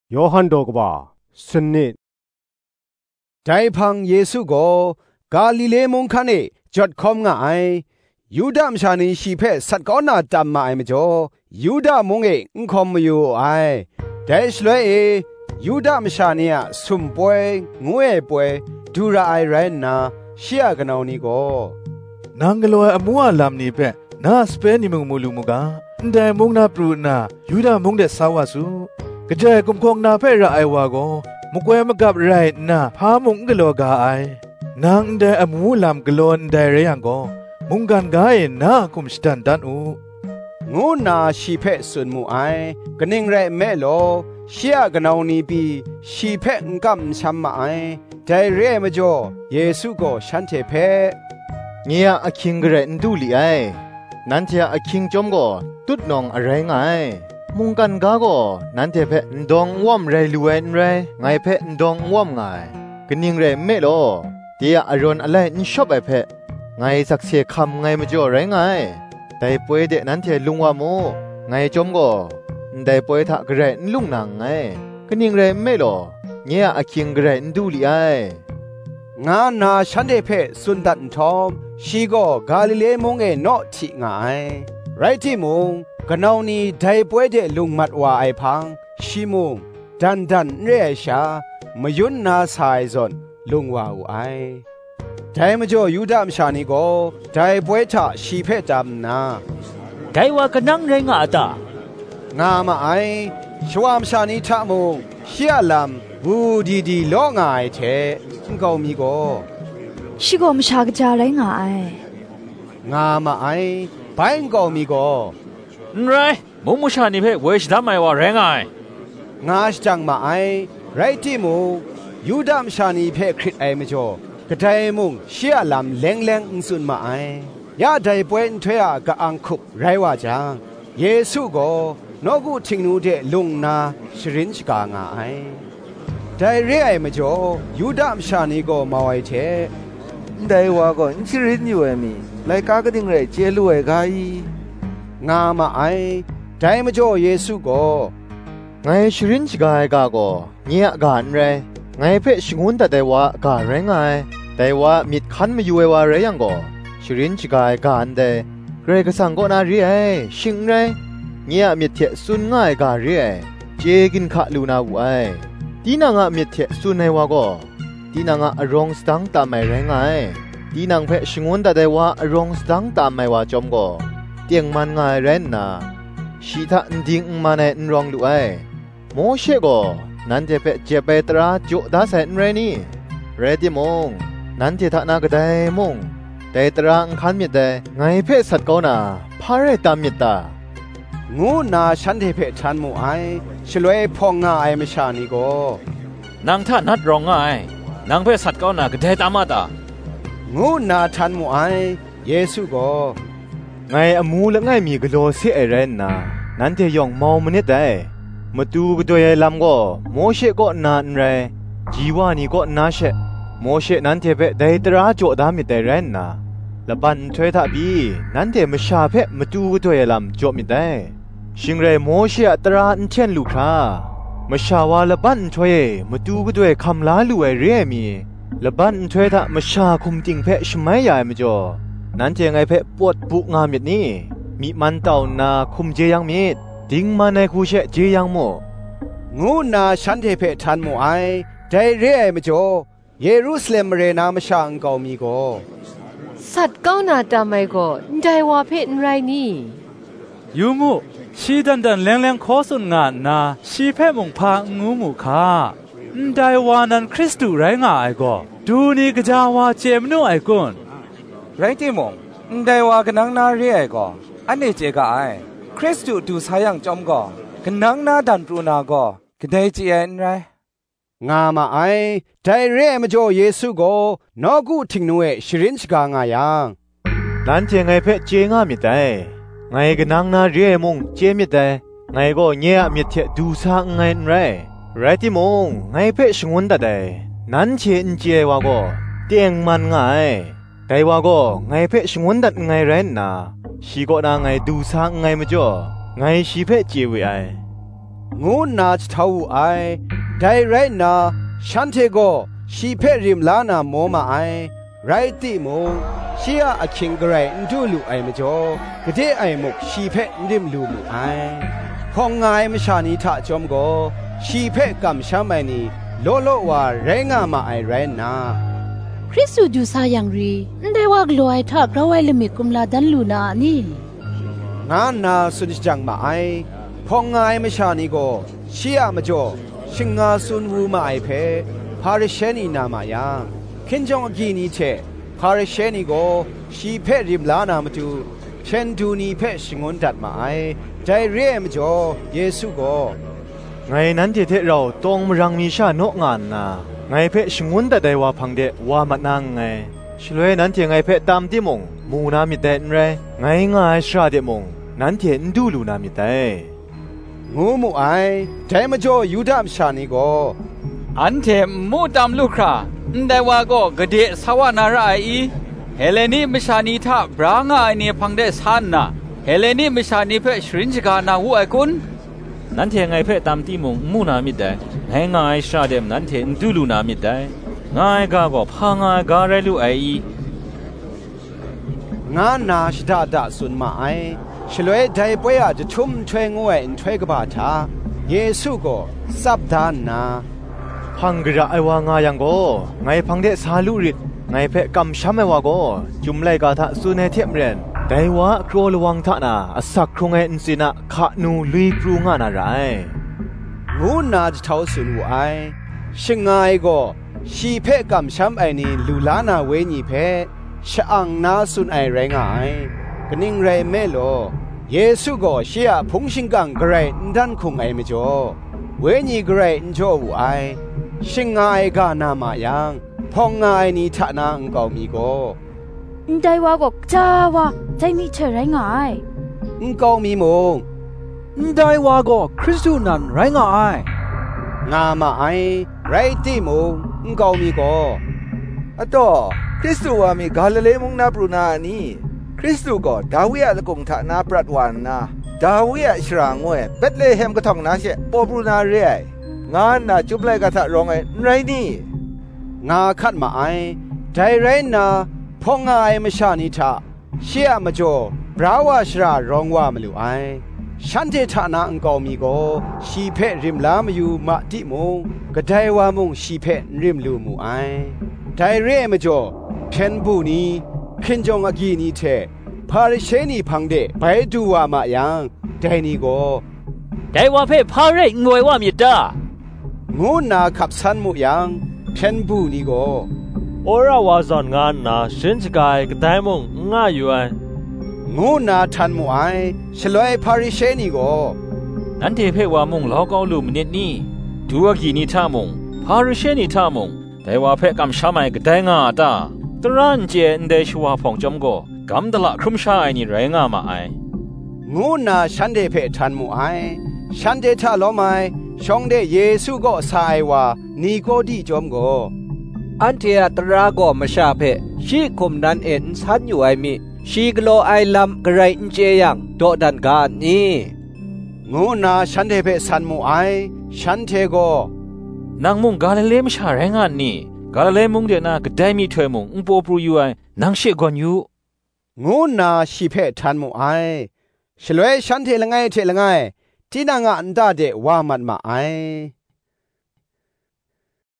โยฮันโดกบ่าสนิดไดพังเยซูโกกาลิเลมงคันเอจอดคอมงะไอยูดามชานีชีเพสัตกอนาตัมมาไอมจ่อยูดามงเออุคอมมยูไอเดชเลเอยูดามชานีอะสุมป่วยงวยป่วยดูราไอไรนาเชียกันเอานี่โกนางกลัวอมัวลำนี้เพ่นาสเปนนิมงมูลูมุกาแต่มงนาปรูนายูดามงเดสาวาสุกระจายกุมคงนาเพ่ระไอวาโกมุกเวมกับไรนาพามงกลัวกาไอนางแต่อมัวลำกลัวแต่เรียงโกมุงกันกายนาคุมสตันดันอูงูนาชีเพสุนมูไอกะนิงไรแม่โลเชียกันเอานี่ปีชีเพงกัมชัมมาไอใจเร่มจ่อเยซูโกฉันเทเพเงียอคิงเกรนดูลีไอนันเทียอคิงจอมโกตุดนองอะไรไงมุงกันกาโกนันเทเพดองว่อมไรลูเอนไรไงเพดองว่อมไงกะนิงไรแม่โลเตียอรอนอะไรนิชอบไอเพไงสักเสียคำไงมาจ่อไรไงแต่ป่วยเดนั้นเทลุงว่ามูไงจอมโกได้ป่วยทักเกรนลุงนางไงกะนิงไรแม่โลเงียอคิงเกรนดูลีไองานาฉันเดเพสุนดันทอมชีโกกาลิเลมงเอโนทิงไงไรที่มงกะนาวนีไดป่วยเดลุงมัดว่าไอพังชีมงดันเรียชามยุนนาสายซอนลุงว่าไอไดมจ่อยูดามชานีโกไดป่วยทะชีเพจำนาไดว่ากะนังไรงะตางามาไอชวามชานีทะมงเชียลำวูดีล้องไอเทงกอมีโกชิโกมชากะจาไรงะไองามาไอไปงกอมีโกไรมุงมุชานี่เพ่เวชดามไมว่าแรงไงาจังมาไอไรที่มูยูดามชานีเพ่คริตไอมจ่อกะไดมุงเชียลำแรงอุสุนมาไอยาไดป่วยทวยกะอังคุไรว่าจังเยซูโกนอกูทิงนูเดลุงนาชรินชกางาไอได้เรียไอมจ่อยูดามชานีโกมาไวเทได้ว่าก็อินชิรินอยู่เอมีไลกากะดิงไรเจลุเอไกงามาไอได้มจ่อเยซูโกไงชรินชกายกาโกเงียกานไรไงเพ่ชงุนแต่ว่ากาแรงไงแต่ว่ามิดคันมาอยู่ว่าไรยังโกชรินชกายกานเดเกรกสังก็นารีไอชิงไรเงียมิดเทสุนง่ายกาเรียเจกินขะลูนาวูไอตีนางะมิดเทสุนในว่าก็ตีนางะอรองสตังตามไม่แรงไงตีนางเพชงวนแต่ได้ว่าอรองสตังตามไม่ว่าจอมก็เตียงมันง่ายเรนนาชีทะดิ้งมันเอ็นรองดูไอโมเชก็นั่นจะเพเจเปตราจุดาเซนเรนี่เรดิมงนั่นจะทะนากระไดมงแต่ตรังคันมิดเดไงเพสัตก็น่ะพาเรตามมิดตางูนาฉันเทเพชันมูไอชลวยพองงาไอมชานีโกนางท่านัดรองไงนางเพ่สัตว์ก็น่ะกะเดตามาตางูนาทันมูไอเยซูโกไงอมูและไงมีกโลเสียเรนนานั่นจะยองเมามันเนี่ยแต่มาดูกตัวใหญ่ลำก็โมเชก็นานไรจีวานี่ก็นาเชโมเชนั่นเทเพได้ตราโจดามิแต่เรนนาละบันถวยทับีนั่นเทมชาเพมาดูกตัวใหญ่ลำโจมิแต่ชิงเรโมเชตราอันเช่นลูกค้ามชาวาละบันถวยมาดูกตัวคำลาลูไอเรียมีละบันถวยทัมชาคุมจิงเพชไม่ใหญ่มาจ่อนั่นเจงไอเพปวดปุกงามแบบนี้มีมันเต่านาคุมเจยังมีดิ้งมาในคูเชเจยังโมงูนาฉันเทเพทันมูไอได้เรียมาจ่อเยรูซาเล็มเรนามชาอังกอมีโกสัตว์ก้าวนาตามไม่ก็ได้ว่าเพศไรนี่ยูมูชีดันแรงขอสุนงานนาชีเพมงพางูมูคาได้ว่านั้นคริสตูไรงาไอก็ดูนี่กะจาวาเจมโนไอกุนไรที่มงได้ว่ากันนังนาเรียก็อันนี้เจกะไอคริสตูดูสายังจอมก็กันนังนาดันปรูนาก็กะได้เจนไรงามาไอได้เรียมาจ่อเยซูโกนอกูทิงนูเอชรินชกางายังนั่นเจไงเพเจงามิแต่ไงกันนังนาเรียมงเจมิแต่ไงก็เงียมิเทดูสางไงไรที่มงไงเพชงวนแต่ได้นั้นเชนเจว่าก็เตียงมันไงแต่ว่าก็ไงเพชงวนแต่ไงเรนนาชีก็นาไงดูสางไงมาจ่อไงชีเพเจวิไองูนาชทาวไอไดไรนาฉันเทโกชีเพริมลานาโมมาไอไรติมงชียอคิงกรายดูลูไอมจ่อกะเดไอมุกชีเพริมลูมูไอพองงายมชานีทะจอมโกชีเพกัมชามัยนีโลโลวาไรงามาไอไรนาคริสตูดูซายังรีได้ว่ากลัวไอทักเราไว้ลิมิกุมลาดันลูนานี่งานนาสุนิจังมาไอพองงายมชานีโกชียมจ่อชิงงาซุนวูมาไอเพพาริเชนีนามายังคินจงกีนีเชพาริเชนีโกชีเพริมลานามตูเชนดูนีเพชิงอนดัดมาไอใจเรียมจ่อเยซูโกไงนั้นที่เทเราตรงมรังมีชาโนงานนาไงเพชงุนแต่ได้ว่าพังเดว่ามันนางไงช่วยนั้นที่ไงเพตามที่มงมูนามิเตนเรไงง่ายชาเดมงนั้นที่ดูลูนามิเตงูมูไอใจมาจ่อยูดามชานีโกอันเทมูตามลูกคราได้ว่าก็กระเดะสวานาราอีเฮเลนีมิชานีทาบรางไอเนี่ยพังเดสันนะเฮเลนีมิชานีเพชรินจกานาหูไอคุณนั้นเทไงเพตามที่มงมูนามิได้ไงง่ายชาเดมนั้นเทดูลูนามิได้ง่ายก็พางายกาเรลูไองานนาชดาดาสุนมาไอฉลวยใจป่วยจะชุ่มช่วยงวยช่วยกบาทาเยซูก็สับดานนาพังกระไอวางายังโกไงพังเดสาลุริดไงเพกำช้ำไอวาโกจุมไลกาทะสุนเนเทียมเรนแต่ว่าครัวลวังทะนาอสักครงเอ็นสินะขะนูลุยปรุงานาไรงูนาจะเท่าสุนวไอชิงไงก็ชีเพกำช้ำไอนี่ลูลานาเวญีเพชะอังนาสุนไอแรงไอกนิ่งไรเมโลเยซูก็เชียพงชิงกังกระไรดันคงไอไม่จ่อเวญีกระไรจ่อวไอชิงไงกานามายังพองไงนี่ทะนางก็มีก็ได้ว่าก็จ้าว่าใจมีเฉยไรงายก็มีมงได้ว่าก็คริสตูนันไรงายงามาไอไรติมงก็มีก็อะต่อคริสตูว่ามีกาลิเลมงนาปรุนานี่คริสตูก็ดาวิดละกงทะนาปรัดวานนาดาวิดชรางวยเบธเลเฮมก็ท่องนาเชปอปรุนาเรไองานนาจุบไลกะทะรองไอไรนี่งาคัดมาไอใจไรนาพองไงมชานิทะเชียมจ่อบราวาชรารองว่ามาลูไอฉันเทฐานาอังกอมีโกชีเพริมลามอยู่มาติมงกระไดวามงชีเพริมลูมูไอไดเรมจ่อเพนบูนีคินจงอากีนีเทพาริเชนีพังเดไปดูว่ามายังไดนีโกไดว่าเพพาเรงวยว่ามีดางูนาขับสันมุยังเพนบูนีโกโอราวาซอนงานนาชินจกายกระไดมงง่ายอยู่ไองูนาทันมุไอฉลวยพาริเชนีโกนั้นเทเพวามงล้อก้าวลูมนิดนี่ดูอากีนีท่ามงพาริเชนีท่ามงแต่ว่าเพกำชาไมกระไดงาตาตรันเจนเดชัวพงจอมโกกำตละครุมชาไอนี่แรงามาไองูนาฉันเดเพทันมุไอฉันเดทะล้อไมชองเดเยซูก็สายว่านีโกดีจอมโกอันเทียตราโกมชาเพชีคุมนันเอ็นสันอยู่ไอมิชีกโลไอลัมกระไรเจยังโดดันกานี่งูนาฉันเทเพสันมุไอฉันเทโกนางมุงกาเลเลมชาแรงานนี่กาเลเลมุงเดนากระไดมีถวยมุงอุปโปรยูไอนางเชกอนยูงูนาชีเพทันมุไอฉลวยฉันเทละไงที่นางอันดาเดว่ามันมาไอ